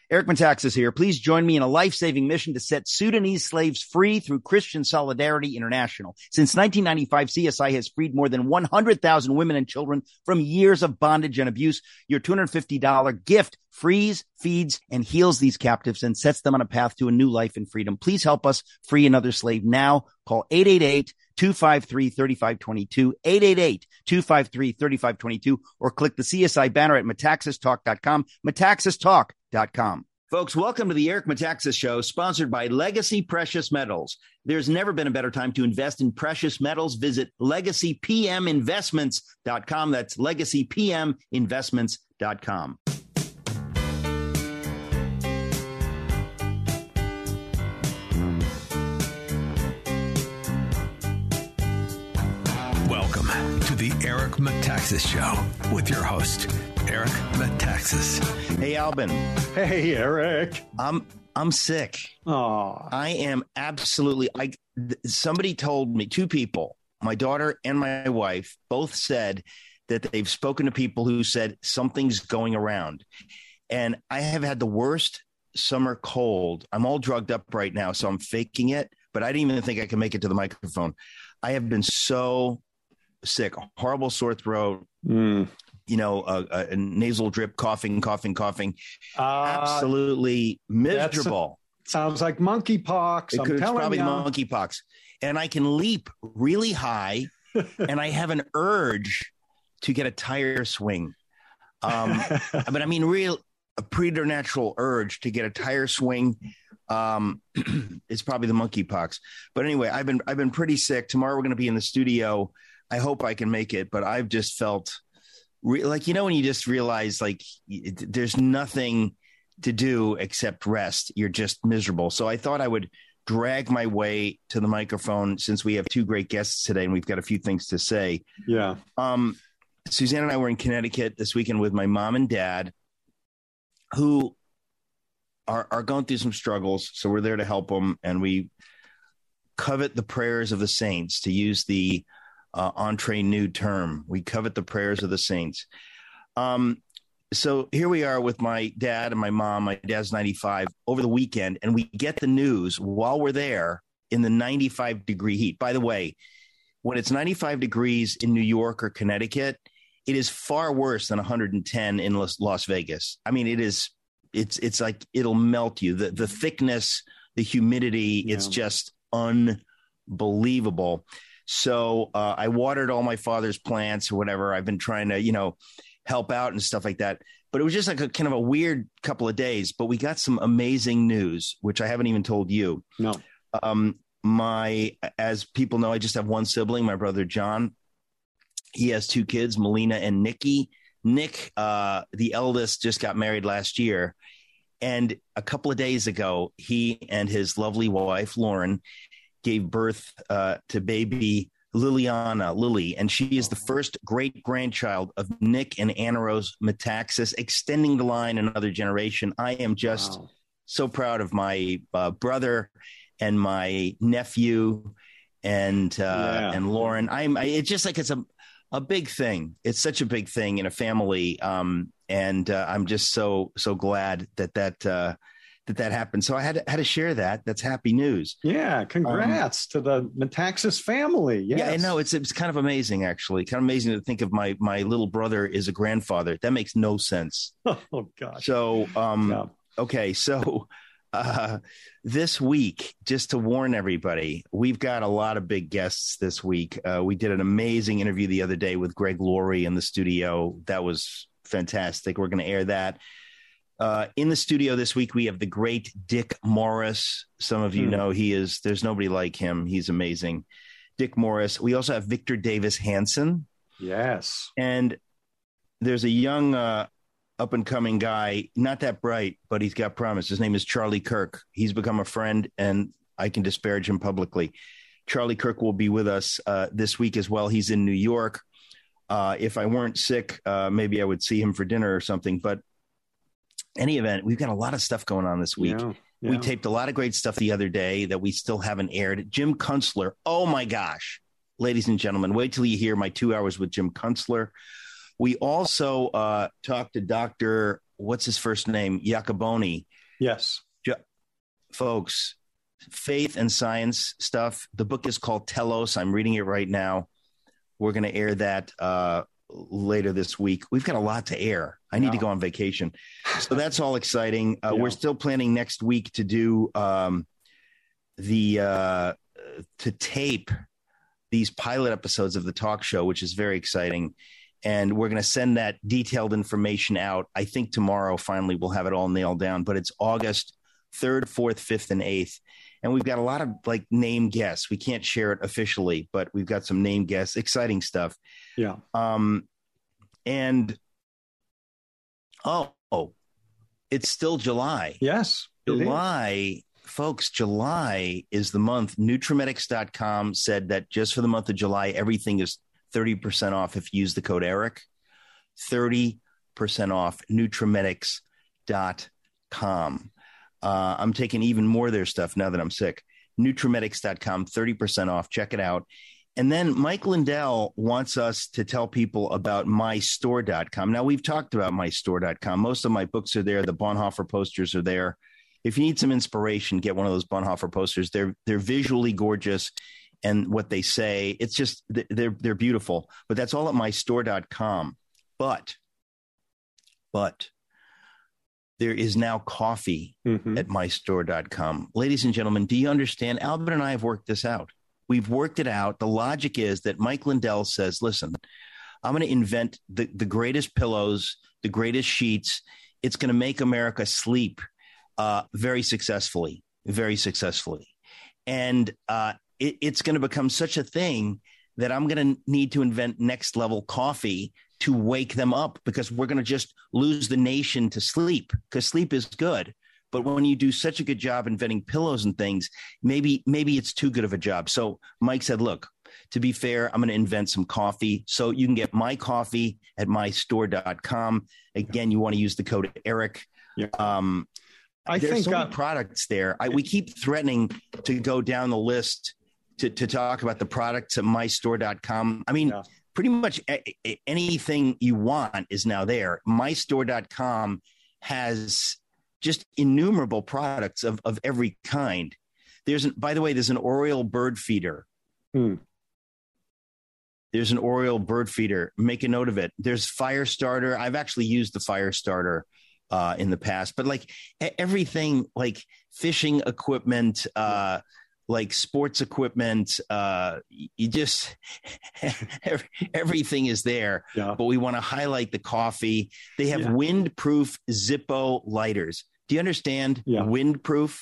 Eric Metaxas here. Please join me in a life-saving mission to set Sudanese slaves free through Christian Solidarity International. Since 1995, CSI has freed more than 100,000 women and children from years of bondage and abuse. Your $250 gift frees, feeds, and heals these captives and sets them on a path to a new life in freedom. Please help us free another slave now. Call 888-253-3522, 888-253-3522, or click the CSI banner at metaxastalk.com, metaxastalk.com. Folks, welcome to the Eric Metaxas Show, sponsored by Legacy Precious Metals. There's never been a better time to invest in precious metals. Visit legacypminvestments.com. That's legacypminvestments.com. Welcome to the Eric Metaxas Show with your host, Eric Metaxas. Hey, Albin. Hey, Eric. I'm sick. Oh, I am absolutely. Somebody told me, two people, my daughter and my wife, both said that they've spoken to people who said something's going around. And I have had the worst summer cold. I'm all drugged up right now, so I'm faking it. But I didn't even think I could make it to the microphone. I have been so sick, horrible sore throat. A nasal drip, coughing, absolutely miserable. Sounds like monkeypox. It's probably monkeypox. And I can leap really high, and I have an urge to get a tire swing. But I mean, a preternatural urge to get a tire swing. It's probably the monkeypox. But anyway, I've been pretty sick. Tomorrow we're going to be in the studio. I hope I can make it, but I've just felt when you just realize there's nothing to do except rest. You're just miserable. So I thought I would drag my way to the microphone since we have two great guests today and we've got a few things to say. Yeah. Suzanne and I were in Connecticut this weekend with my mom and dad, who are going through some struggles. So we're there to help them. And we covet the prayers of the saints, to use the entre nous term. We covet the prayers of the saints. So here we are with my dad and my mom. My dad's 95 over the weekend, and we get the news while we're there in the 95-degree heat. By the way, when it's 95 degrees in New York or Connecticut, it is far worse than 110 in Las Vegas. I mean, it's like it'll melt you. The thickness, the humidity, it's just unbelievable. So I watered all my father's plants or whatever. I've been trying to, help out and stuff like that. But it was just like a kind of a weird couple of days. But we got some amazing news, which I haven't even told you. No. As people know, I just have one sibling, my brother John. He has two kids, Melina and Nikki. Nick, the eldest, just got married last year. And a couple of days ago, he and his lovely wife, Lauren, gave birth to baby Lily, and she is the first great-grandchild of Nick and Anna Rose Metaxas, extending the line another generation. I am just so proud of my brother and my nephew and Lauren. It's just like it's a big thing. It's such a big thing in a family, and I'm just so glad that happened. So I had to share that. That's happy news. Yeah. Congrats to the Metaxas family. Yes. Yeah, I know. It's kind of amazing, actually. Kind of amazing to think of my little brother is a grandfather. That makes no sense. Oh, gosh. So, okay. So this week, just to warn everybody, we've got a lot of big guests this week. We did an amazing interview the other day with Greg Laurie in the studio. That was fantastic. We're going to air that. In the studio this week, we have the great Dick Morris. Some of you know there's nobody like him. He's amazing. Dick Morris. We also have Victor Davis Hanson. Yes. And there's a young up and coming guy, not that bright, but he's got promise. His name is Charlie Kirk. He's become a friend, and I can disparage him publicly. Charlie Kirk will be with us this week as well. He's in New York. If I weren't sick, maybe I would see him for dinner or something. But any event, we've got a lot of stuff going on this week. Yeah. We taped a lot of great stuff the other day that we still haven't aired. Jim Kunstler. Oh, my gosh. Ladies and gentlemen, wait till you hear my 2 hours with Jim Kunstler. We also talked to Dr. what's his first name? Iacoboni. Yes. Folks, faith and science stuff. The book is called Telos. I'm reading it right now. We're going to air that later this week. We've got a lot to air. I need to go on vacation. So that's all exciting. We're still planning next week to do to tape these pilot episodes of the talk show, which is very exciting. And we're going to send that detailed information out. I think tomorrow, finally, we'll have it all nailed down. But it's August 3rd, 4th, 5th, and 8th. And we've got a lot of like name guests. We can't share it officially, but we've got some name guests, exciting stuff. Yeah. And it's still July. Yes. July, folks, July is the month. Nutrimetics.com said that just for the month of July, everything is 30% off if you use the code Eric. 30% off Nutrimetics.com. I'm taking even more of their stuff now that I'm sick. Nutrimetics.com, 30% off. Check it out. And then Mike Lindell wants us to tell people about mystore.com. Now, we've talked about mystore.com. Most of my books are there. The Bonhoeffer posters are there. If you need some inspiration, get one of those Bonhoeffer posters. They're visually gorgeous. And what they say, it's just, they're beautiful. But that's all at mystore.com. But there is now coffee at mystore.com. Ladies and gentlemen, do you understand? Albert and I have worked this out. We've worked it out. The logic is that Mike Lindell says, listen, I'm going to invent the greatest pillows, the greatest sheets. It's going to make America sleep very successfully. And it's going to become such a thing that I'm going to need to invent next level coffee to wake them up, because we're going to just lose the nation to sleep, because sleep is good. But when you do such a good job inventing pillows and things, maybe it's too good of a job. So Mike said, look, to be fair, I'm going to invent some coffee. So you can get my coffee at mystore.com. Again, you want to use the code Eric. Yeah. There's so many products there. We keep threatening to go down the list to talk about the products at mystore.com. I mean, pretty much anything you want is now there. Mystore.com has just innumerable products of every kind. By the way, there's an Oriole bird feeder. There's an Oriole bird feeder. Make a note of it. There's Fire Starter. I've actually used the Fire Starter in the past, but like everything, like fishing equipment, like sports equipment, you just everything is there. Yeah. But we want to highlight the coffee. They have windproof Zippo lighters. Do you understand? Yeah. Windproof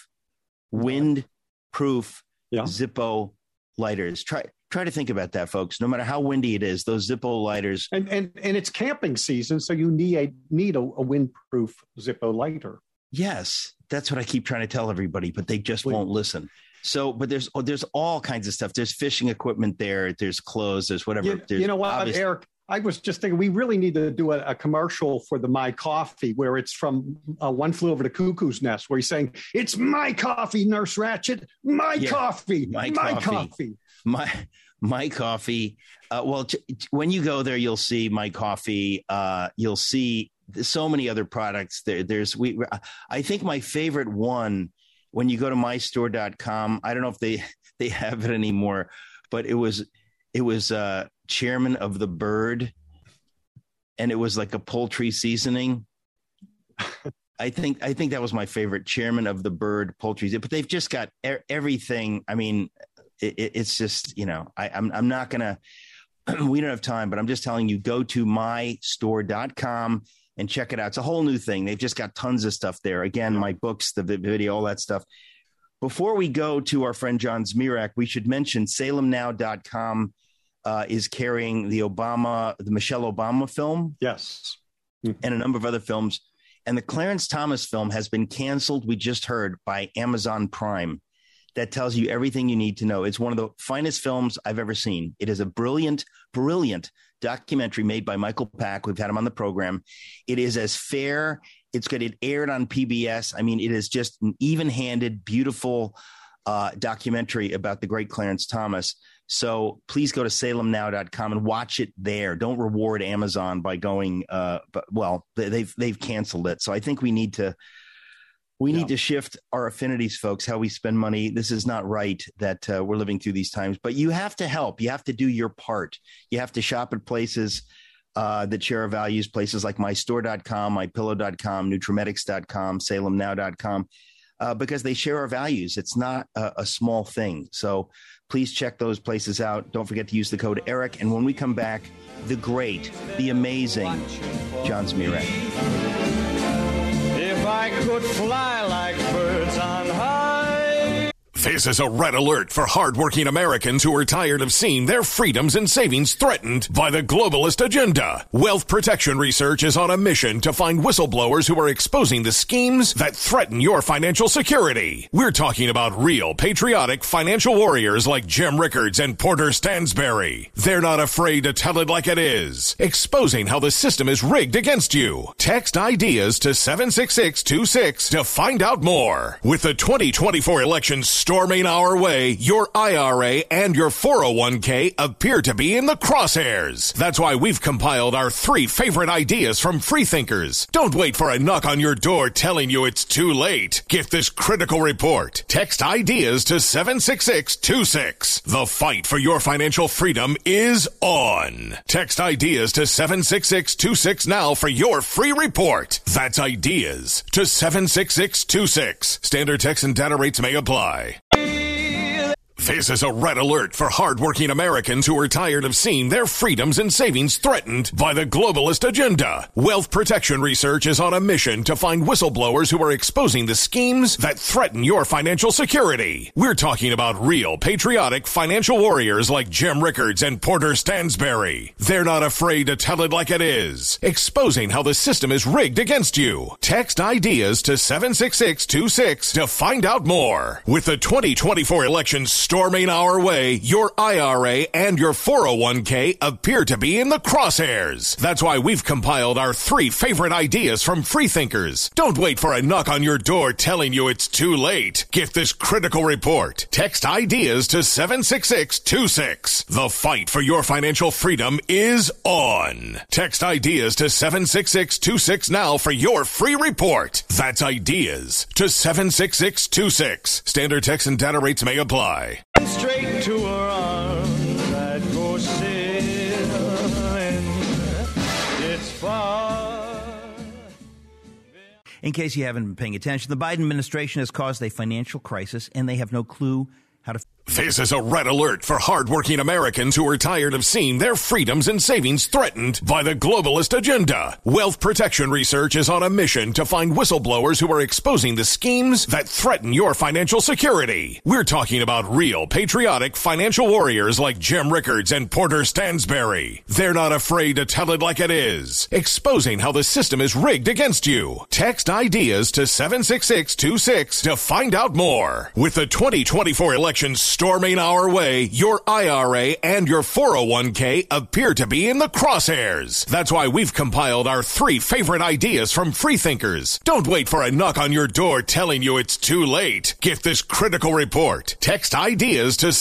Zippo lighters. Try to think about that, folks. No matter how windy it is, those Zippo lighters. And it's camping season, so you need a windproof Zippo lighter. Yes, that's what I keep trying to tell everybody, but they just won't listen. So, but there's all kinds of stuff. There's fishing equipment there. There's clothes. There's whatever. You know what, Eric? I was just thinking we really need to do a commercial for the My Coffee, where it's from One Flew Over the Cuckoo's Nest, where he's saying, "It's my coffee, Nurse Ratched. My coffee. My coffee. My coffee." Well, when you go there, you'll see My Coffee. You'll see so many other products. I think my favorite one, when you go to mystore.com, I don't know if they have it anymore, but it was Chairman of the Bird, and it was like a poultry seasoning. I think that was my favorite, Chairman of the Bird poultry. But they've just got everything. I mean, it's just, I'm not gonna. We don't have time, but I'm just telling you, go to mystore.com and check it out. It's a whole new thing. They've just got tons of stuff there. Again, my books, the video, all that stuff. Before we go to our friend John Zmirak, we should mention salemnow.com is carrying the Michelle Obama film. Yes. And a number of other films. And the Clarence Thomas film has been canceled, we just heard, by Amazon Prime. That tells you everything you need to know. It's one of the finest films I've ever seen. It is a brilliant, brilliant documentary made by Michael Pack. We've had him on the program. It is as fair. It aired on PBS. I mean, it is just an even-handed, beautiful documentary about the great Clarence Thomas. So please go to salemnow.com and watch it there. Don't reward Amazon by going, they've canceled it. So I think we need to shift our affinities, folks, how we spend money. This is not right that we're living through these times, but you have to help. You have to do your part. You have to shop at places that share our values, places like mystore.com, mypillow.com, nutrimetics.com, salemnow.com. Because they share our values. It's not a small thing. So please check those places out. Don't forget to use the code ERIC. And when we come back, the great, the amazing John Zmirak. If I could fly like birds on high. This is a red alert for hardworking Americans who are tired of seeing their freedoms and savings threatened by the globalist agenda. Wealth Protection Research is on a mission to find whistleblowers who are exposing the schemes that threaten your financial security. We're talking about real, patriotic financial warriors like Jim Rickards and Porter Stansberry. They're not afraid to tell it like it is, exposing how the system is rigged against you. Text IDEAS to 76626 to find out more. With the 2024 election storming our way, your IRA and your 401k appear to be in the crosshairs. That's why we've compiled our 3 favorite ideas from freethinkers. Don't wait for a knock on your door telling you it's too late. Get this critical report. Text IDEAS to 76626. The fight for your financial freedom is on. Text IDEAS to 76626 now for your free report. That's IDEAS to 76626. Standard text and data rates may apply. This is a red alert for hardworking Americans who are tired of seeing their freedoms and savings threatened by the globalist agenda. Wealth Protection Research is on a mission to find whistleblowers who are exposing the schemes that threaten your financial security. We're talking about real, patriotic financial warriors like Jim Rickards and Porter Stansberry. They're not afraid to tell it like it is, exposing how the system is rigged against you. Text IDEAS to 76626 to find out more. With the 2024 election storming our way, your IRA and your 401k appear to be in the crosshairs. That's why we've compiled our 3 favorite ideas from freethinkers. Don't wait for a knock on your door telling you it's too late. Get this critical report. Text IDEAS to 76626. The fight for your financial freedom is on. Text IDEAS to 76626 now for your free report. That's IDEAS to 76626. Standard text and data rates may apply. Straight to her arms, I'd go sailing. It's far. In case you haven't been paying attention, the Biden administration has caused a financial crisis, and they have no clue how to... This is a red alert for hardworking Americans who are tired of seeing their freedoms and savings threatened by the globalist agenda. Wealth Protection Research is on a mission to find whistleblowers who are exposing the schemes that threaten your financial security. We're talking about real, patriotic financial warriors like Jim Rickards and Porter Stansberry. They're not afraid to tell it like it is, exposing how the system is rigged against you. Text IDEAS to 76626 to find out more. With the 2024 election storming our way, your IRA and your 401k appear to be in the crosshairs. That's why we've compiled our 3 favorite ideas from freethinkers. Don't wait for a knock on your door telling you it's too late. Get this critical report. Text IDEAS to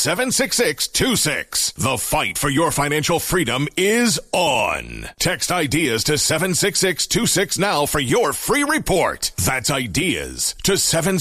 76626. The fight for your financial freedom is on. Text IDEAS to 76626 now for your free report. That's IDEAS to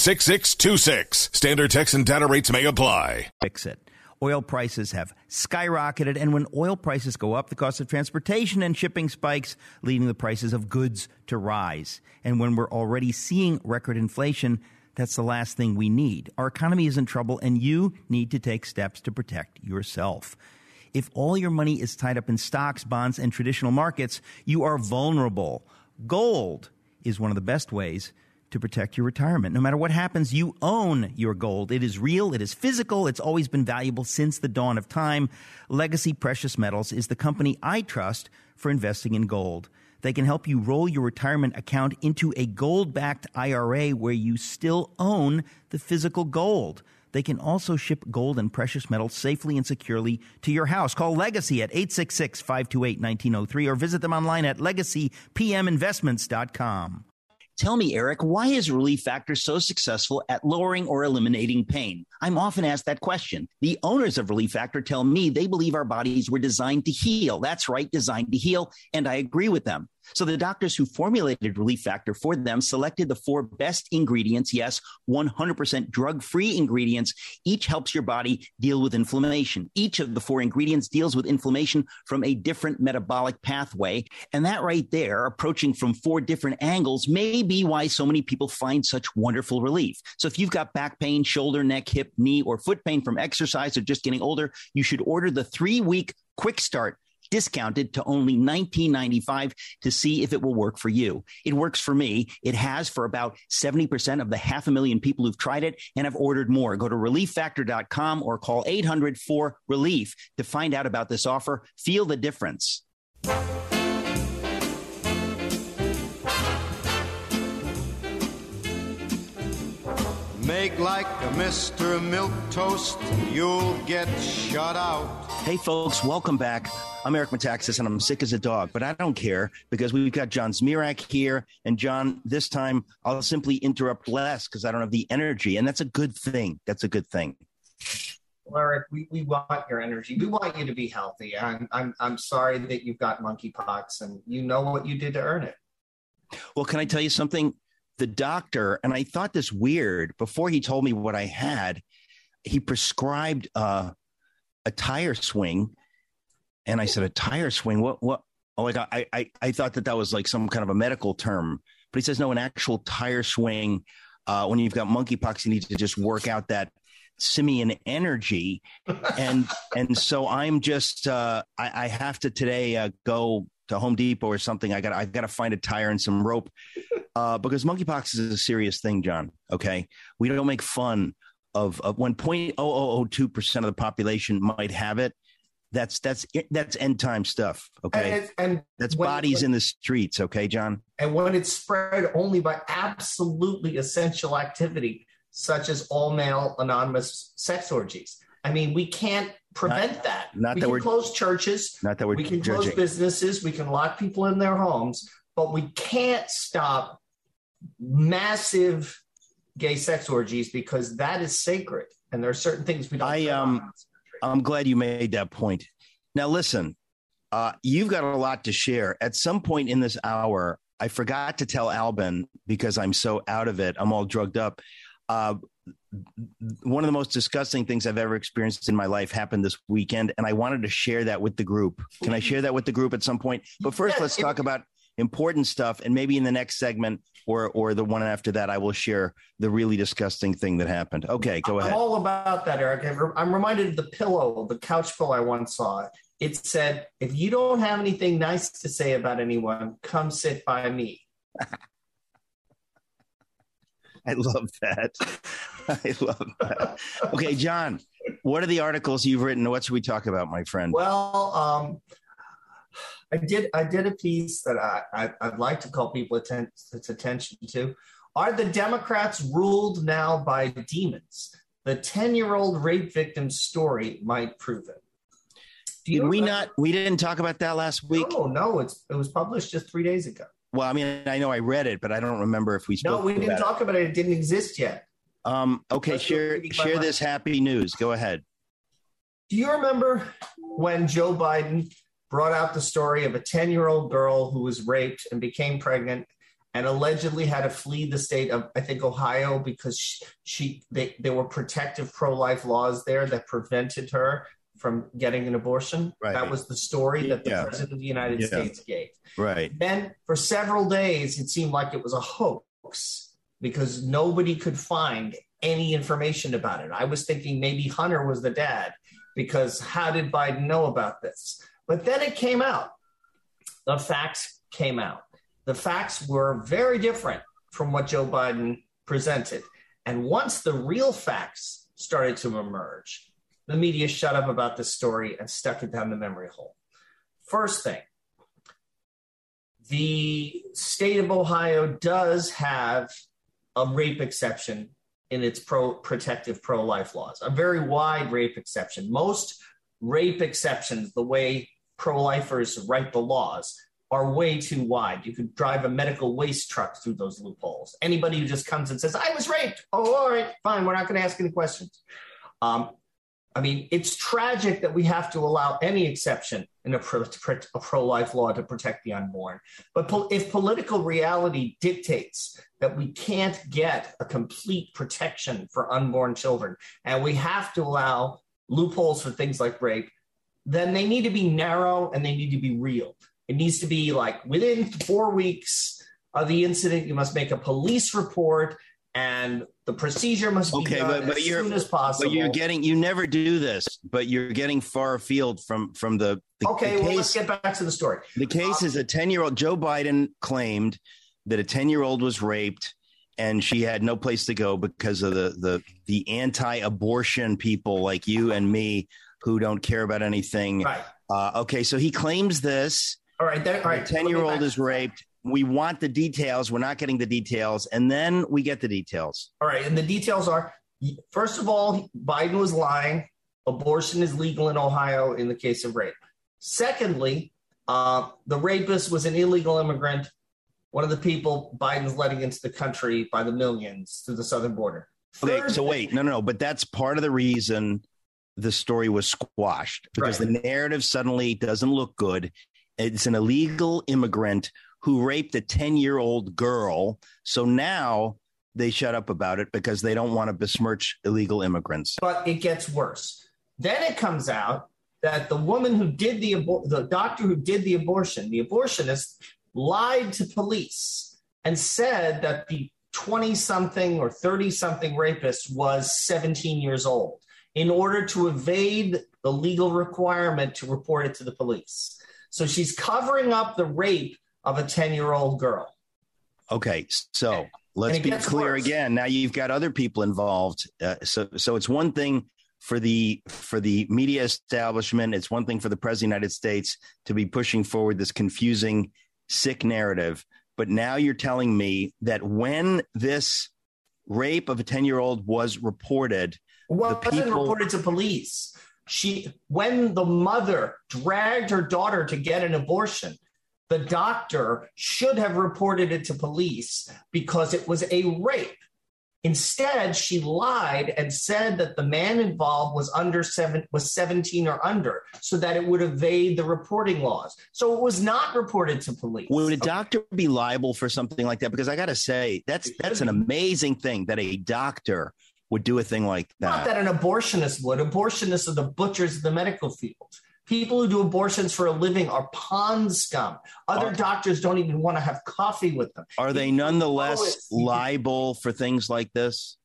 76626. Standard text and data rates may apply. Fix it. Oil prices have skyrocketed, and when oil prices go up, the cost of transportation and shipping spikes, leading the prices of goods to rise. And when we're already seeing record inflation, that's the last thing we need. Our economy is in trouble, and you need to take steps to protect yourself. If all your money is tied up in stocks, bonds, and traditional markets, you are vulnerable. Gold is one of the best ways to protect your retirement. No matter what happens, you own your gold. It is real. It is physical. It's always been valuable since the dawn of time. Legacy Precious Metals is the company I trust for investing in gold. They can help you roll your retirement account into a gold-backed IRA where you still own the physical gold. They can also ship gold and precious metals safely and securely to your house. Call Legacy at 866-528-1903 or visit them online at legacypminvestments.com. Tell me, Eric, why is Relief Factor so successful at lowering or eliminating pain? I'm often asked that question. The owners of Relief Factor tell me they believe our bodies were designed to heal. That's right, designed to heal, and I agree with them. So the doctors who formulated Relief Factor for them selected the 4 best ingredients, yes, 100% drug-free ingredients. Each helps your body deal with inflammation. Each of the 4 ingredients deals with inflammation from a different metabolic pathway. And that right there, approaching from 4 different angles, may be why so many people find such wonderful relief. So if you've got back pain, shoulder, neck, hip, knee, or foot pain from exercise or just getting older, you should order the 3-week quick start, discounted to only $19.95 to see if it will work for you. It works for me. It has for about 70% of the 500,000 people who've tried it and have ordered more. Go to relieffactor.com or call 800-4RELIEF to find out about this offer. Feel the difference. Make like a Mr. Milquetoast, you'll get shut out. Hey, folks, welcome back. I'm Eric Metaxas, and I'm sick as a dog, but I don't care because we've got John Zmirak here. And, John, this time I'll simply interrupt less because I don't have the energy, and that's a good thing. That's a good thing. Well, Eric, we want your energy. We want you to be healthy. I'm sorry that you've got monkeypox, and you know what you did to earn it. Well, can I tell you something? The doctor, and I thought this weird, before he told me what I had, he prescribed a tire swing. And I said, a tire swing? What? Oh, like I thought that was like some kind of a medical term. But he says, no, an actual tire swing. When you've got monkeypox, you need to just work out that simian energy. And so I'm just, I have to today go to Home Depot or something. I got to find a tire and some rope because monkeypox is a serious thing, John. Okay. We don't make fun of when 0.0002% of the population might have it. That's end time stuff. Okay. And that's bodies in the streets. Okay, John. And when it's spread only by absolutely essential activity, such as all male anonymous sex orgies. I mean, we can't prevent that. We can close churches. We can close businesses. We can lock people in their homes, but we can't stop massive gay sex orgies because that is sacred. And there are certain things we don't. I'm glad you made that point. Now, listen, you've got a lot to share. At some point in this hour, I forgot to tell Albin because I'm so out of it. I'm all drugged up. One of the most disgusting things I've ever experienced in my life happened this weekend, and I wanted to share that with the group. Can I share that with the group at some point? But first, let's talk about important stuff, and maybe in the next segment or the one after that, I will share the really disgusting thing that happened. Okay, go ahead. I'm all about that, Eric. I'm reminded of the couch pillow I once saw. It said, if you don't have anything nice to say about anyone, come sit by me. I love that. I love that. Okay, John, what are the articles you've written? What should we talk about, my friend? Well, I did a piece that I'd like to call people attention to. Are the Democrats ruled now by demons? The 10-year-old rape victim's story might prove it. We didn't talk about that last week? No, it was published just 3 days ago. Well, I mean, I know I read it, but I don't remember if we spoke about it. No, we didn't talk about it. It didn't exist yet. Okay, share this happy news. Go ahead. Do you remember when Joe Biden brought out the story of a 10-year-old girl who was raped and became pregnant and allegedly had to flee the state of, I think, Ohio because there were protective pro-life laws there that prevented her from getting an abortion? Right. That was the story that the president of the United States gave. Right. Then for several days, it seemed like it was a hoax because nobody could find any information about it. I was thinking maybe Hunter was the dad because how did Biden know about this? But then it came out. The facts came out. The facts were very different from what Joe Biden presented. And once the real facts started to emerge, the media shut up about this story and stuck it down the memory hole. First thing, the state of Ohio does have a rape exception in its protective pro-life laws, a very wide rape exception. Most rape exceptions, the way pro-lifers write the laws, are way too wide. You could drive a medical waste truck through those loopholes. Anybody who just comes and says, I was raped. Oh, all right, fine. We're not going to ask any questions. I mean, it's tragic that we have to allow any exception in a pro-life law to protect the unborn. But if political reality dictates that we can't get a complete protection for unborn children, and we have to allow loopholes for things like rape, then they need to be narrow and they need to be real. It needs to be like within 4 weeks of the incident, you must make a police report, and the procedure must be done as soon as possible. But you never do this, but you're getting far afield from the okay, the well, case. let's get back to the story. The case is a 10-year-old. Joe Biden claimed that a 10-year-old was raped and she had no place to go because of the anti-abortion people like you and me who don't care about anything. Right. Okay, so he claims this. All right. All right. The 10-year-old is raped. We want the details. We're not getting the details. And then we get the details. All right. And the details are, first of all, Biden was lying. Abortion is legal in Ohio in the case of rape. Secondly, the rapist was an illegal immigrant, one of the people Biden's letting into the country by the millions through the southern border. Okay, so wait, no. But that's part of the reason the story was squashed, because the narrative suddenly doesn't look good. It's an illegal immigrant who raped a 10-year-old girl. So now they shut up about it because they don't want to besmirch illegal immigrants. But it gets worse. Then it comes out that the woman who did the doctor who did the abortion, the abortionist, lied to police and said that the 20-something or 30-something rapist was 17 years old in order to evade the legal requirement to report it to the police. So she's covering up the rape of a 10-year-old girl. Okay, so let's be clear again. Now you've got other people involved. So it's one thing for the media establishment. It's one thing for the president of the United States to be pushing forward this confusing, sick narrative. But now you're telling me that when this rape of a 10-year-old was reported, it wasn't reported to police. When the mother dragged her daughter to get an abortion, the doctor should have reported it to police because it was a rape. Instead, she lied and said that the man involved was 17 or under, so that it would evade the reporting laws. So it was not reported to police. Would a doctor be liable for something like that? Because I got to say, that's an amazing thing that a doctor would do a thing like that. Not that an abortionist would. Abortionists are the butchers of the medical field. People who do abortions for a living are pond scum. Other doctors don't even want to have coffee with them. Are they nonetheless liable for things like this?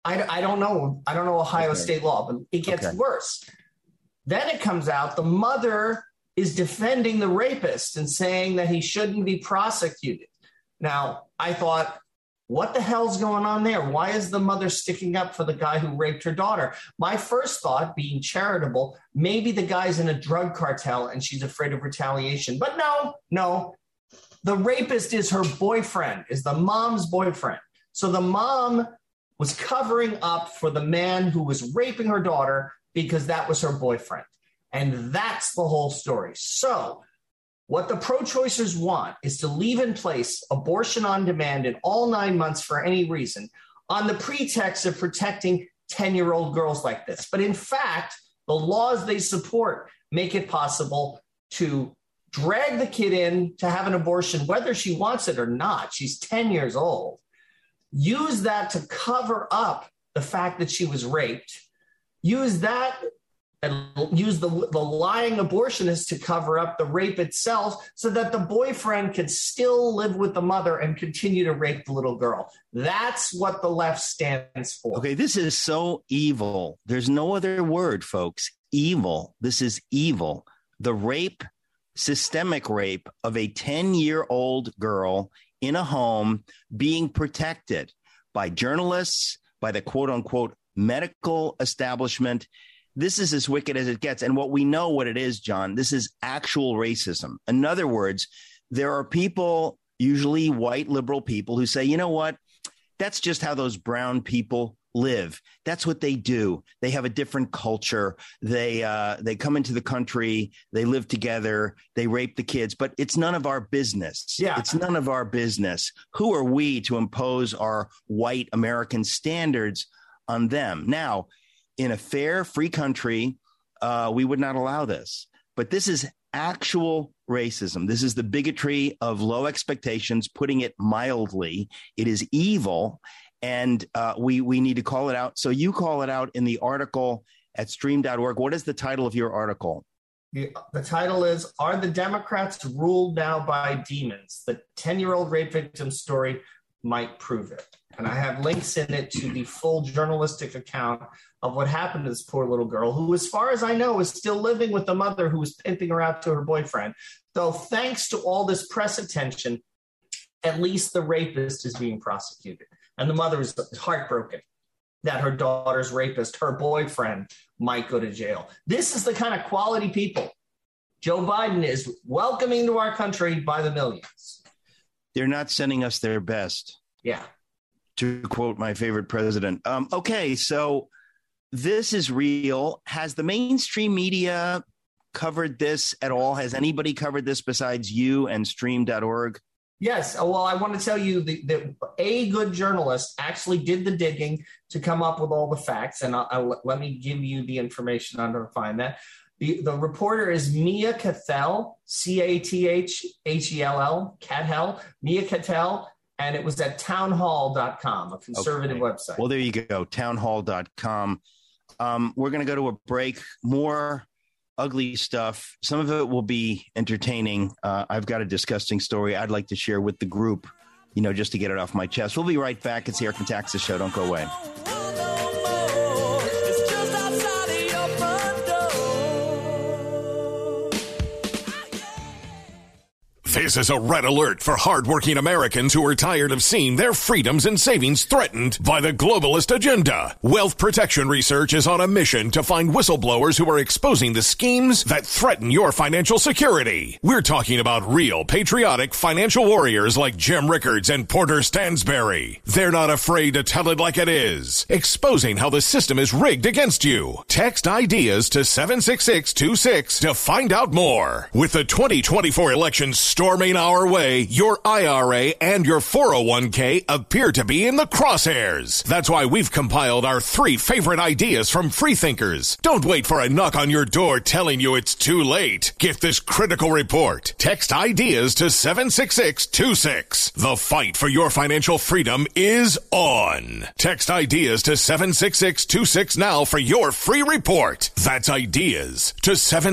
I don't know. I don't know Ohio state law, but it gets worse. Then it comes out the mother is defending the rapist and saying that he shouldn't be prosecuted. Now, I thought, what the hell's going on there? Why is the mother sticking up for the guy who raped her daughter? My first thought, being charitable, maybe the guy's in a drug cartel and she's afraid of retaliation. But no. The rapist is her boyfriend, is the mom's boyfriend. So the mom was covering up for the man who was raping her daughter because that was her boyfriend. And that's the whole story. So what the pro-choicers want is to leave in place abortion on demand in all 9 months for any reason on the pretext of protecting 10-year-old girls like this. But in fact, the laws they support make it possible to drag the kid in to have an abortion, whether she wants it or not. She's 10 years old. Use that to cover up the fact that she was raped. Use that and use the lying abortionist to cover up the rape itself so that the boyfriend can still live with the mother and continue to rape the little girl. That's what the left stands for. Okay, this is so evil. There's no other word, folks. Evil. This is evil. The rape, systemic rape of a 10-year-old girl in a home being protected by journalists, by the quote-unquote medical establishment. This is as wicked as it gets. And what we know what it is, John, this is actual racism. In other words, there are people, usually white liberal people, who say, you know what? That's just how those brown people live. That's what they do. They have a different culture. They come into the country. They live together. They rape the kids. But it's none of our business. Yeah. It's none of our business. Who are we to impose our white American standards on them? Now, in a fair, free country, we would not allow this. But this is actual racism. This is the bigotry of low expectations, putting it mildly. It is evil. And we need to call it out. So you call it out in the article at stream.org. What is the title of your article? The title is, Are the Democrats Ruled Now by Demons? The 10-year-old rape victim story might prove it. And I have links in it to the full journalistic account of what happened to this poor little girl, who, as far as I know, is still living with the mother who was pimping her out to her boyfriend. Though thanks to all this press attention, at least the rapist is being prosecuted. And the mother is heartbroken that her daughter's rapist, her boyfriend, might go to jail. This is the kind of quality people Joe Biden is welcoming to our country by the millions. They're not sending us their best. Yeah. To quote my favorite president. Okay, so this is real. Has the mainstream media covered this at all? Has anybody covered this besides you and stream.org? Yes. Well, I want to tell you that a good journalist actually did the digging to come up with all the facts. And let me give you the information on how to find that. The reporter is Mia Cathell, Cathhell, Cathhell, Mia Cathell, and it was at townhall.com, a conservative website. Well, there you go, townhall.com. We're going to go to a break. More ugly stuff. Some of it will be entertaining. I've got a disgusting story I'd like to share with the group, just to get it off my chest. We'll be right back. It's the Eric Metaxas Show. Don't go away. This is a red alert for hardworking Americans who are tired of seeing their freedoms and savings threatened by the globalist agenda. Wealth Protection Research is on a mission to find whistleblowers who are exposing the schemes that threaten your financial security. We're talking about real patriotic financial warriors like Jim Rickards and Porter Stansberry. They're not afraid to tell it like it is, exposing how the system is rigged against you. Text IDEAS to 76626 to find out more. With the 2024 election storming our way, your IRA and your 401k appear to be in the crosshairs. That's why we've compiled our 3 favorite ideas from freethinkers. Don't wait for a knock on your door telling you it's too late. Get this critical report. Text IDEAS to 76626. The fight for your financial freedom is on. Text IDEAS to 76626 now for your free report. That's IDEAS to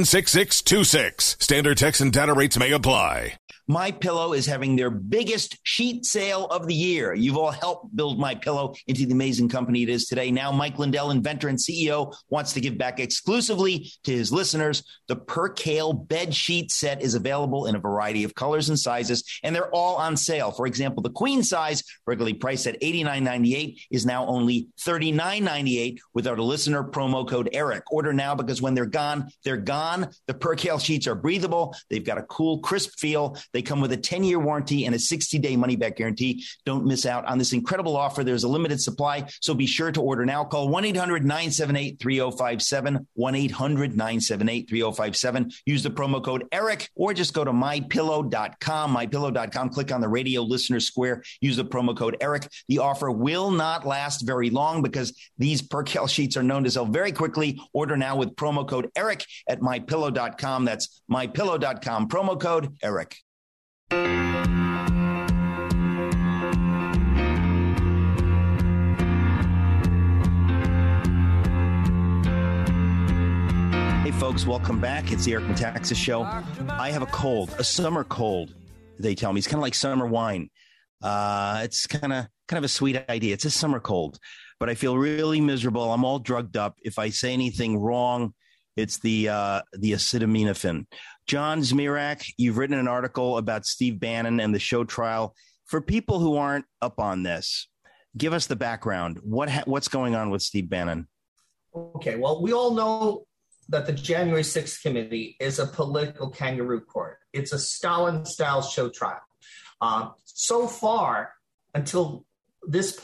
76626. Standard text and data rates may apply. MyPillow is having their biggest sheet sale of the year. You've all helped build MyPillow into the amazing company it is today. Now, Mike Lindell, inventor and CEO, wants to give back exclusively to his listeners. The Percale bed sheet set is available in a variety of colors and sizes, and they're all on sale. For example, the queen size, regularly priced at $89.98, is now only $39.98 with our listener promo code ERIC. Order now because when they're gone, they're gone. The Percale sheets are breathable. They've got a cool, crisp feel. They come with a 10-year warranty and a 60-day money-back guarantee. Don't miss out on this incredible offer. There's a limited supply, so be sure to order now. Call 1-800-978-3057, 1-800-978-3057. Use the promo code ERIC, or just go to mypillow.com, mypillow.com. Click on the radio listener square. Use the promo code ERIC. The offer will not last very long because these Percale sheets are known to sell very quickly. Order now with promo code ERIC at mypillow.com. That's mypillow.com, promo code ERIC. Hey folks, welcome back. It's the Eric Metaxas Show. I have a cold, a summer cold, they tell me. It's kind of like summer wine. It's kind of a sweet idea. It's a summer cold, but I feel really miserable. I'm all drugged up. If I say anything wrong, it's the acetaminophen. John Zmirak, you've written an article about Steve Bannon and the show trial. For people who aren't up on this, give us the background. What's going on with Steve Bannon? Okay, well, we all know that the January 6th committee is a political kangaroo court. It's a Stalin-style show trial. So far, until this point,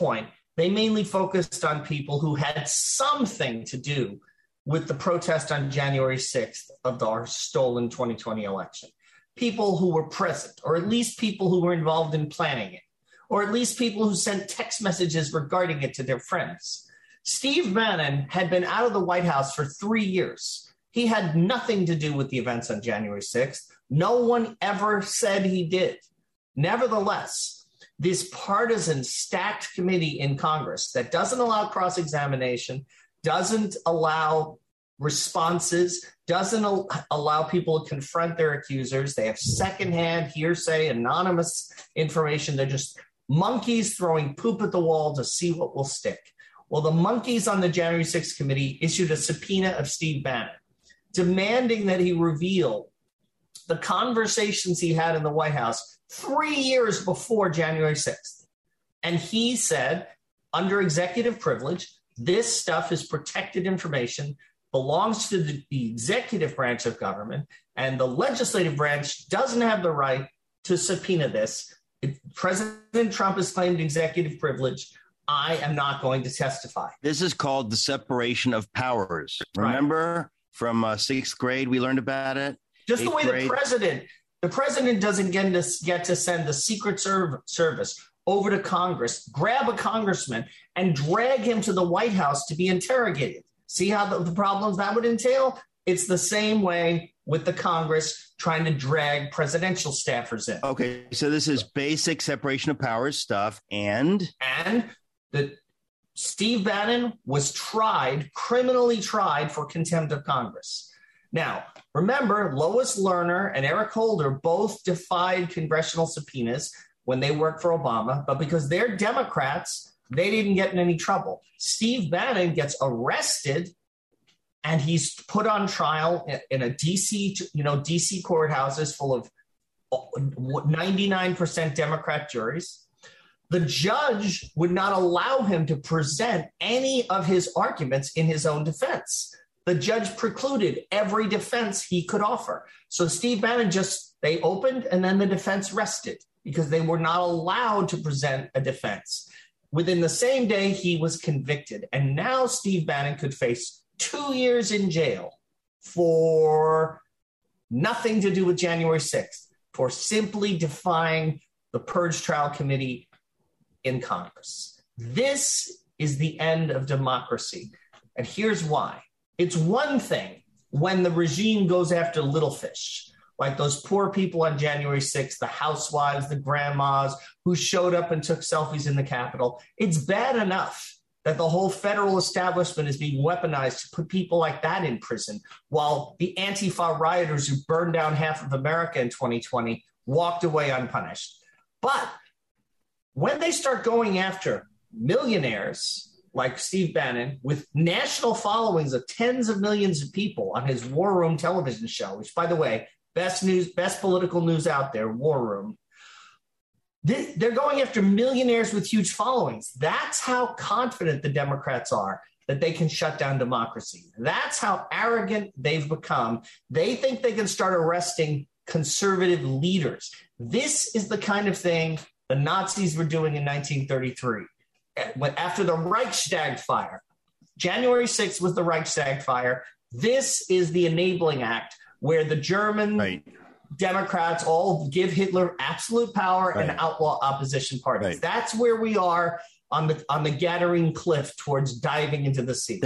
they mainly focused on people who had something to do with the protest on January 6th of our stolen 2020 election. People who were present, or at least people who were involved in planning it, or at least people who sent text messages regarding it to their friends. Steve Bannon had been out of the White House for 3 years. He had nothing to do with the events on January 6th. No one ever said he did. Nevertheless, this partisan stacked committee in Congress that doesn't allow cross-examination, doesn't allow responses, doesn't allow people to confront their accusers. They have secondhand hearsay, anonymous information. They're just monkeys throwing poop at the wall to see what will stick. Well, the monkeys on the January 6th committee issued a subpoena of Steve Bannon, demanding that he reveal the conversations he had in the White House 3 years before January 6th. And he said, under executive privilege, this stuff is protected information, belongs to the executive branch of government, and the legislative branch doesn't have the right to subpoena this. If President Trump has claimed executive privilege, I am not going to testify. This is called the separation of powers. Remember from sixth grade, we learned about it? Just the way the president doesn't get to send the Secret Service over to Congress, grab a congressman, and drag him to the White House to be interrogated. See how the problems that would entail? It's the same way with the Congress trying to drag presidential staffers in. Okay, so this is basic separation of powers stuff. And that Steve Bannon was criminally tried for contempt of Congress. Now, remember, Lois Lerner and Eric Holder both defied congressional subpoenas when they worked for Obama, but because they're Democrats, they didn't get in any trouble. Steve Bannon gets arrested and he's put on trial in a DC courthouses full of 99% Democrat juries. The judge would not allow him to present any of his arguments in his own defense. The judge precluded every defense he could offer. So Steve Bannon they opened and then the defense rested because they were not allowed to present a defense. Within the same day, he was convicted. And now Steve Bannon could face 2 years in jail for nothing to do with January 6th, for simply defying the Purge Trial Committee in Congress. This is the end of democracy. And here's why. It's one thing when the regime goes after little fish, like those poor people on January 6th, the housewives, the grandmas who showed up and took selfies in the Capitol. It's bad enough that the whole federal establishment is being weaponized to put people like that in prison, while the Antifa rioters who burned down half of America in 2020 walked away unpunished. But when they start going after millionaires like Steve Bannon with national followings of tens of millions of people on his War Room television show, which, by the way, best political news out there, War Room. They're going after millionaires with huge followings. That's how confident the Democrats are that they can shut down democracy. That's how arrogant they've become. They think they can start arresting conservative leaders. This is the kind of thing the Nazis were doing in 1933. After the Reichstag fire, January 6th was the Reichstag fire. This is the enabling act where the German Democrats all give Hitler absolute power and outlaw opposition parties. That's where we are on the Gathering Cliff towards diving into the sea.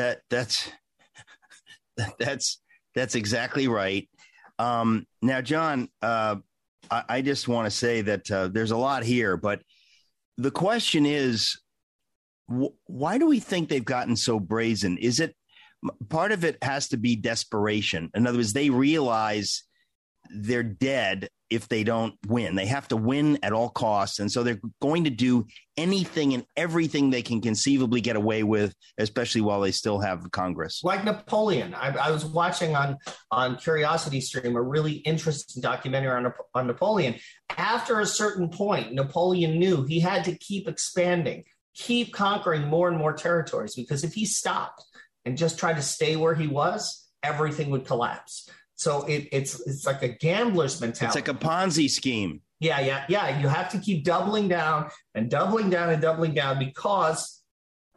That's exactly right. Now, John, I just want to say that there's a lot here, but the question is, why do we think they've gotten so brazen? Is it part of it has to be desperation? In other words, they realize they're dead if they don't win. They have to win at all costs. And so they're going to do anything and everything they can conceivably get away with, especially while they still have Congress. Like Napoleon. I was watching on Curiosity Stream a really interesting documentary on Napoleon. After a certain point, Napoleon knew he had to keep expanding, keep conquering more and more territories, because if he stopped and just tried to stay where he was, everything would collapse. So it's like a gambler's mentality. It's like a Ponzi scheme. Yeah. You have to keep doubling down and doubling down and doubling down, because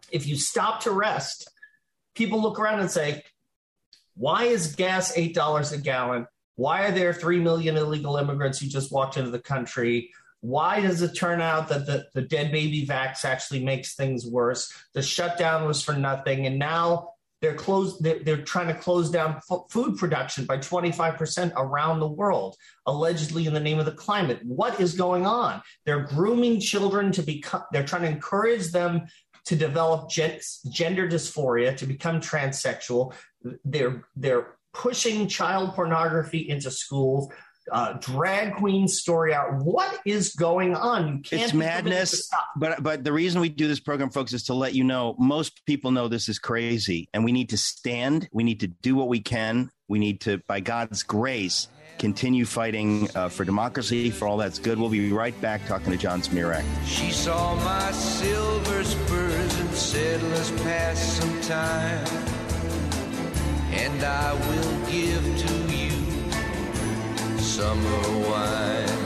if you stop to rest, people look around and say, why is gas $8 a gallon? Why are there 3 million illegal immigrants who just walked into the country? Why does it turn out that the dead baby vax actually makes things worse? The shutdown was for nothing. And now they're trying to close down food production by 25% around the world, allegedly in the name of the climate. What is going on? They're grooming children they're trying to encourage them to develop gender dysphoria, to become transsexual. They're pushing child pornography into schools, drag queen story out. What is going on? You can't. It's madness. But the reason we do this program, folks, is to let you know most people know this is crazy, and we need to stand. We need to do what we can. We need to, by God's grace, continue fighting for democracy, for all that's good. We'll be right back talking to John Zmirak. She saw my silver spurs and said, let's pass some time. And I will give to you summer wine.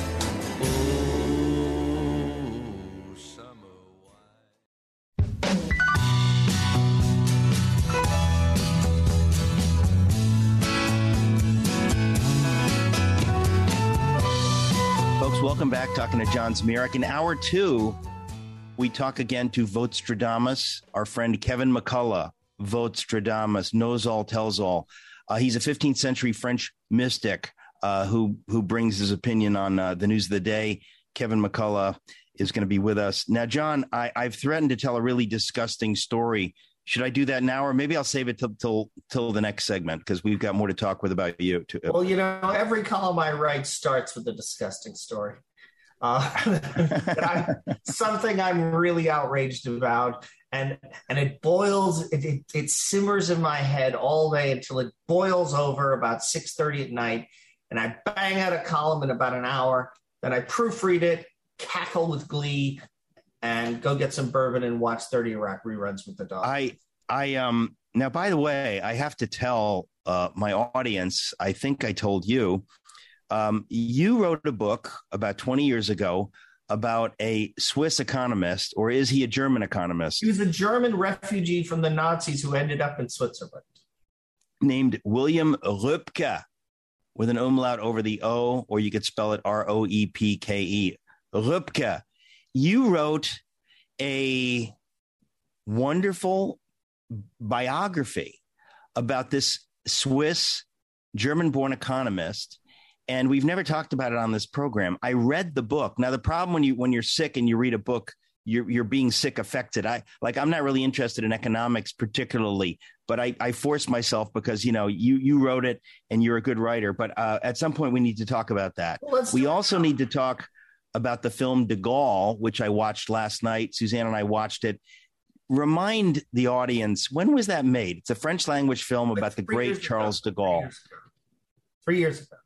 Oh, summer wine. Folks, welcome back. Talking to John Zmirak. In hour 2, we talk again to Vostradamus, our friend Kevin McCullough. Vostradamus, knows all, tells all. He's a 15th century French mystic who brings his opinion on the news of the day. Kevin McCullough is going to be with us. Now, John, I've threatened to tell a really disgusting story. Should I do that now, or maybe I'll save it till the next segment, because we've got more to talk with about you too. Well, every column I write starts with a disgusting story. Something I'm really outraged about, and it boils, it simmers in my head all day until it boils over about 6:30 at night, and I bang out a column in about an hour. Then I proofread it, cackle with glee, and go get some bourbon and watch 30 Rock reruns with the dog. Now, by the way, I have to tell my audience, I think I told you, you wrote a book about 20 years ago about a Swiss economist, or is he a German economist? He was a German refugee from the Nazis who ended up in Switzerland. Named William Röpke, with an umlaut over the O, or you could spell it Roepke. Röpke. You wrote a wonderful biography about this Swiss German-born economist, and we've never talked about it on this program. I read the book. Now, the problem when you're sick and you read a book, you're being sick affected. I'm not really interested in economics particularly, but I forced myself because, you wrote it and you're a good writer. But at some point we need to talk about that. We also need to talk about the film De Gaulle, which I watched last night. Suzanne and I watched it. Remind the audience, when was that made? It's a French language film about the great Charles de Gaulle. 3 years ago.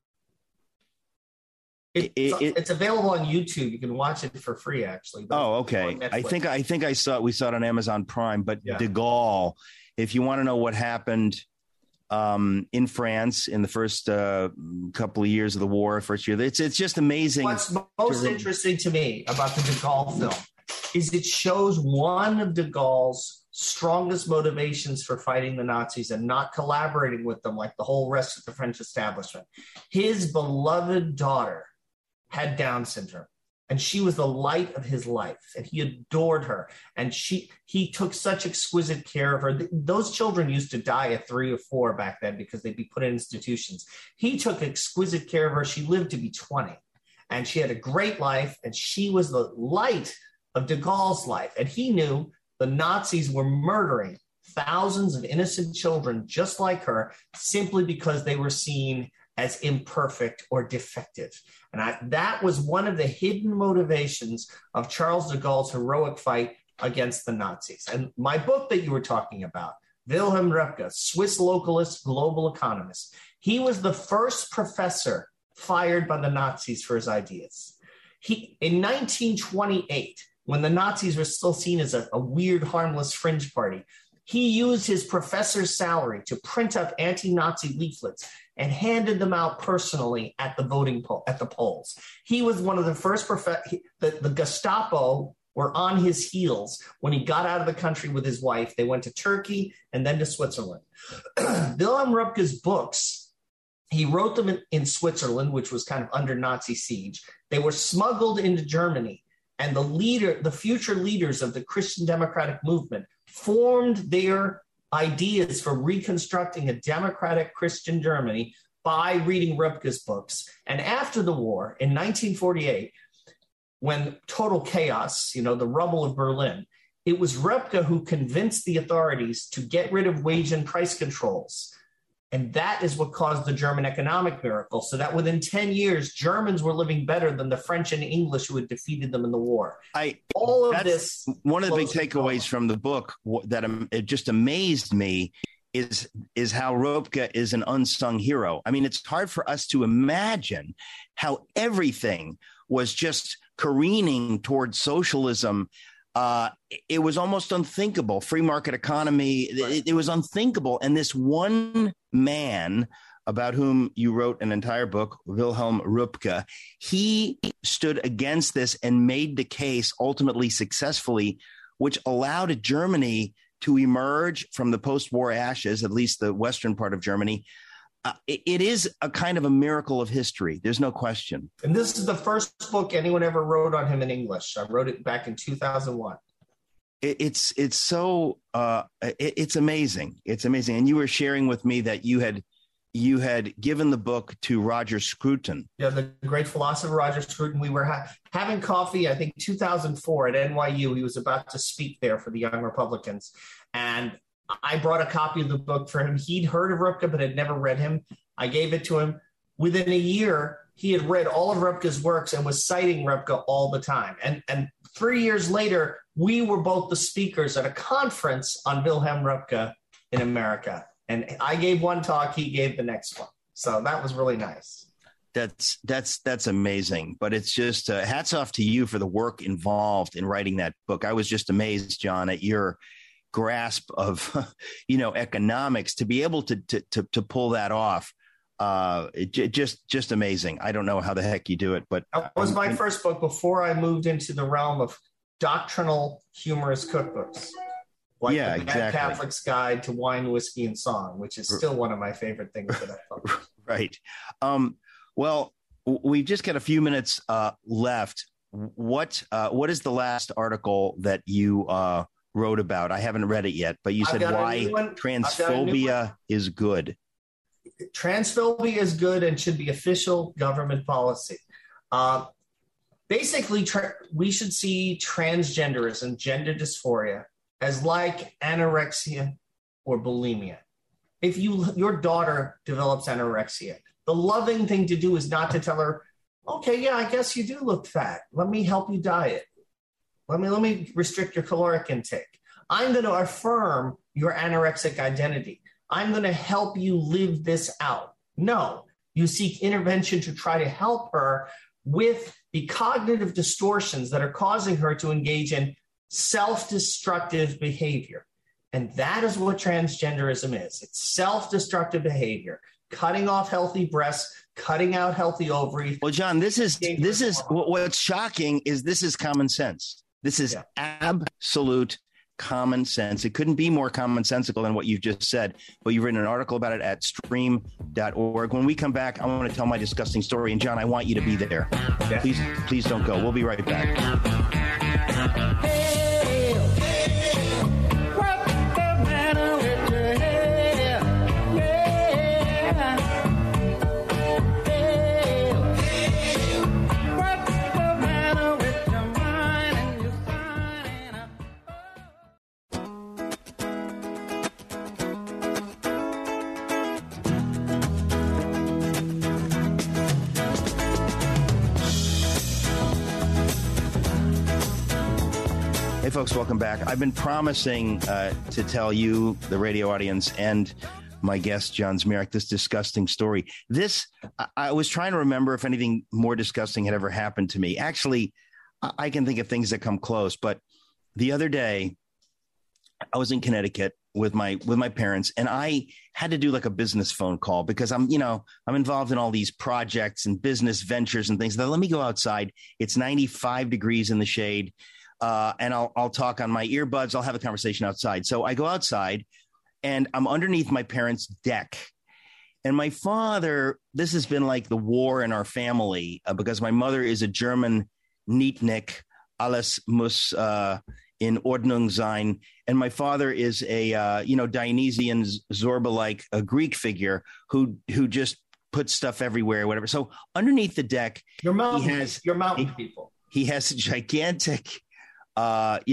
It's available on YouTube. You can watch it for free, actually. Oh, okay. I think we saw it on Amazon Prime. But yeah. De Gaulle, if you want to know what happened in France in the first couple of years of the war, first year, it's just amazing. What's most interesting to me about the De Gaulle film is it shows one of De Gaulle's strongest motivations for fighting the Nazis and not collaborating with them like the whole rest of the French establishment. His beloved daughter had Down syndrome, and she was the light of his life, and he adored her, and he took such exquisite care of her. Those children used to die at 3 or 4 back then because they'd be put in institutions. He took exquisite care of her. She lived to be 20, and she had a great life, and she was the light of De Gaulle's life, and he knew the Nazis were murdering thousands of innocent children just like her simply because they were seen as imperfect or defective. And that was one of the hidden motivations of Charles de Gaulle's heroic fight against the Nazis. And my book that you were talking about, Wilhelm Röpke, Swiss localist, global economist, he was the first professor fired by the Nazis for his ideas. In 1928, when the Nazis were still seen as a weird, harmless fringe party, he used his professor's salary to print up anti-Nazi leaflets and handed them out personally at the polls. He was one of the first the Gestapo were on his heels when he got out of the country with his wife. They went to Turkey and then to Switzerland. Wilhelm Röpke's books, he wrote them in Switzerland, which was kind of under Nazi siege. They were smuggled into Germany, and the future leaders of the Christian democratic movement formed their ideas for reconstructing a democratic Christian Germany by reading Röpke's books. And after the war, in 1948, when total chaos, the rubble of Berlin, it was Röpke who convinced the authorities to get rid of wage and price controls. And that is what caused the German economic miracle, so that within 10 years, Germans were living better than the French and English who had defeated them in the war. That's one of the big takeaways from the book that it just amazed me is how Röpke is an unsung hero. I mean, it's hard for us to imagine how everything was just careening towards socialism. It was almost unthinkable. Free market economy, it was unthinkable. And this one man about whom you wrote an entire book, Wilhelm Röpke, he stood against this and made the case ultimately successfully, which allowed Germany to emerge from the post-war ashes, at least the western part of Germany. It is a kind of a miracle of history. There's no question. And this is the first book anyone ever wrote on him in English. I wrote it back in 2001. It's amazing. It's amazing. And you were sharing with me that you had given the book to Roger Scruton. Yeah, the great philosopher Roger Scruton. We were having coffee, I think 2004 at NYU. He was about to speak there for the Young Republicans. And I brought a copy of the book for him. He'd heard of Röpke, but had never read him. I gave it to him. Within a year, he had read all of Röpke's works and was citing Röpke all the time. And 3 years later, we were both the speakers at a conference on Wilhelm Röpke in America. And I gave one talk, he gave the next one. So that was really nice. That's amazing. But it's just hats off to you for the work involved in writing that book. I was just amazed, John, at your grasp of economics to be able to pull that off. Just amazing. I don't know how the heck you do it, but that was my first book before I moved into the realm of doctrinal humorous cookbooks, like the Bad Catholic's Guide to Wine, Whiskey, and Song, which is still one of my favorite things that I've published. Right. Well, we've just got a few minutes left. What is the last article that you wrote about? I haven't read it yet, but you said why transphobia is good. Transphobia is good and should be official government policy. Basically, we should see transgenderism, gender dysphoria, as like anorexia or bulimia. If your daughter develops anorexia, the loving thing to do is not to tell her, okay, yeah, I guess you do look fat. Let me help you diet. Let me restrict your caloric intake. I'm going to affirm your anorexic identity. I'm going to help you live this out. No, you seek intervention to try to help her with the cognitive distortions that are causing her to engage in self-destructive behavior. And that is what transgenderism is. It's self-destructive behavior, cutting off healthy breasts, cutting out healthy ovaries. Well, John, this is what's shocking is this is common sense. This is absolute common sense. It couldn't be more commonsensical than what you've just said, but you've written an article about it at stream.org. When we come back, I want to tell my disgusting story. And John, I want you to be there. Yeah. Please don't go. We'll be right back. Hey, folks, welcome back. I've been promising to tell you, the radio audience, and my guest, John Zmirak, this disgusting story. I was trying to remember if anything more disgusting had ever happened to me. Actually, I can think of things that come close. But the other day, I was in Connecticut with my parents, and I had to do like a business phone call because I'm involved in all these projects and business ventures and things. Let me go outside. It's 95 degrees in the shade. and I'll talk on my earbuds. I'll have a conversation outside. So I go outside, and I'm underneath my parents' deck. And my father, this has been like the war in our family because my mother is a German Nietnik, alles muss in Ordnung sein. And my father is a, Dionysian Zorba-like a Greek figure who just puts stuff everywhere, whatever. So underneath the deck, your mountain people. He has a gigantic, what's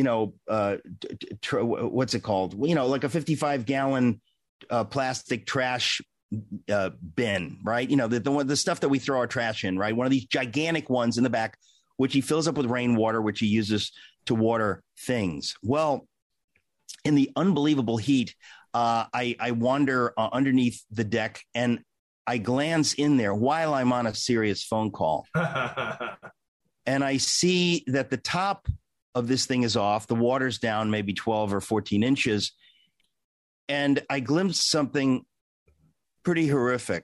it called? Like a 55-gallon plastic trash bin, right? The stuff that we throw our trash in, right? One of these gigantic ones in the back, which he fills up with rainwater, which he uses to water things. Well, in the unbelievable heat, I wander underneath the deck and I glance in there while I'm on a serious phone call. And I see that the top of this thing is off. The water's down maybe 12 or 14 inches. And I glimpsed something pretty horrific.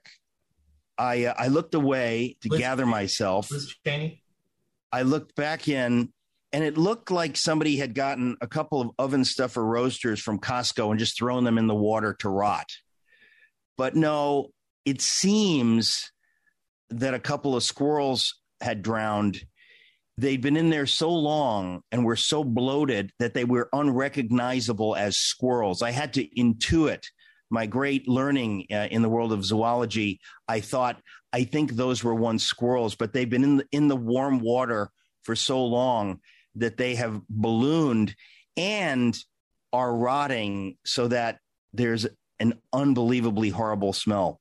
I looked away to gather myself. Liz Cheney? I looked back in, and it looked like somebody had gotten a couple of oven stuffer roasters from Costco and just thrown them in the water to rot. But no, it seems that a couple of squirrels had drowned. They'd been in there so long and were so bloated that they were unrecognizable as squirrels. I had to intuit my great learning in the world of zoology. I think those were once squirrels, but they've been in the warm water for so long that they have ballooned and are rotting so that there's an unbelievably horrible smell.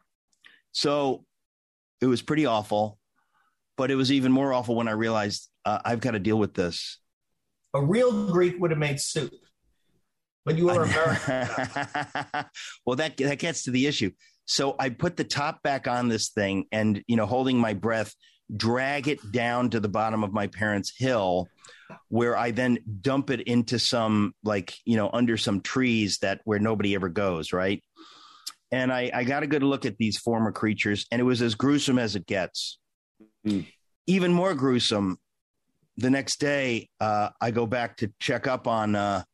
So it was pretty awful, but it was even more awful when I realized I've got to deal with this. A real Greek would have made soup. But you were American. Well, that gets to the issue. So I put the top back on this thing and, holding my breath, drag it down to the bottom of my parents' hill, where I then dump it into some, under some trees where nobody ever goes, right? And I got a good look at these former creatures, and it was as gruesome as it gets. Even more gruesome, the next day, I go back to check up on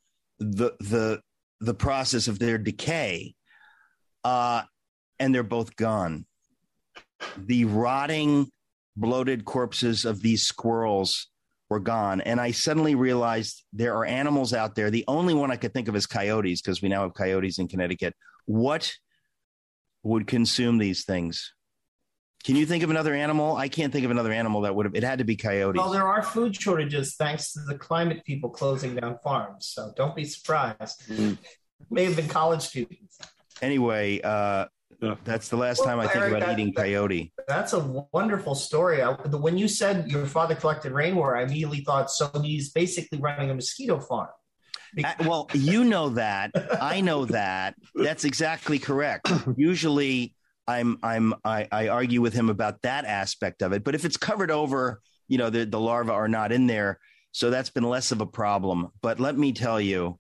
the process of their decay, and they're both gone. The rotting, bloated corpses of these squirrels were gone, and I suddenly realized there are animals out there. The only one I could think of is coyotes, because we now have coyotes in Connecticut. What would consume these things? Can you think of another animal? I can't think of another animal that would have. It had to be coyotes. Well, there are food shortages thanks to the climate people closing down farms. So don't be surprised. May have been college students. Anyway, that's the last time I think about eating coyote. That's a wonderful story. When you said your father collected rainwater, I immediately thought, so he's basically running a mosquito farm. Well, you know that. I know that. That's exactly correct. Usually I argue with him about that aspect of it. But if it's covered over, the larvae are not in there. So that's been less of a problem. But let me tell you,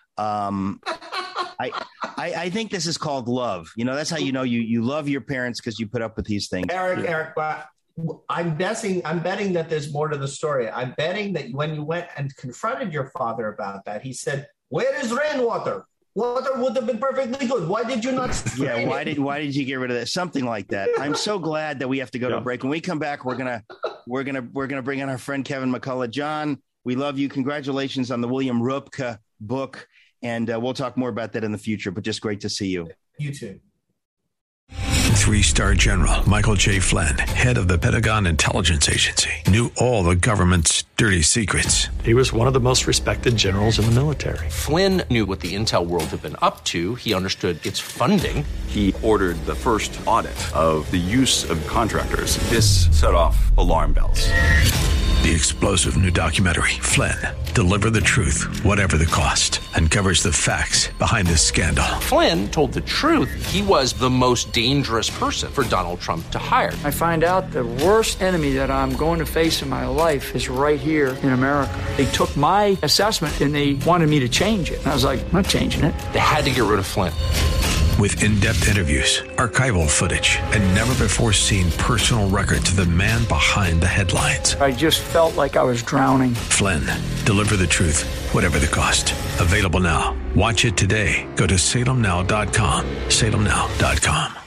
I think this is called love. That's how you love your parents, because you put up with these things. Eric, I'm betting that there's more to the story. I'm betting that when you went and confronted your father about that, he said, "Where is rainwater? Water would have been perfectly good. Why did you not?" Yeah, why did you get rid of that? Something like that. I'm so glad that we have to go to a break. When we come back, we're gonna bring in our friend Kevin McCullough. John, we love you. Congratulations on the William Rupke book, and we'll talk more about that in the future. But just great to see you. You too. 3-star General Michael J. Flynn, head of the Pentagon Intelligence Agency, knew all the government's dirty secrets. He was one of the most respected generals in the military. Flynn knew what the intel world had been up to. He understood its funding. He ordered the first audit of the use of contractors. This set off alarm bells. The explosive new documentary, Flynn, Deliver the Truth, Whatever the Cost, uncovers the facts behind this scandal. Flynn told the truth. He was the most dangerous person for Donald Trump to hire. I find out the worst enemy that I'm going to face in my life is right here in America. They took my assessment and they wanted me to change it. And I was like, I'm not changing it. They had to get rid of Flynn. With in-depth interviews, archival footage, and never-before-seen personal records of the man behind the headlines. I just felt like I was drowning. Flynn, deliver the truth, whatever the cost. Available now. Watch it today. Go to salemnow.com. salemnow.com.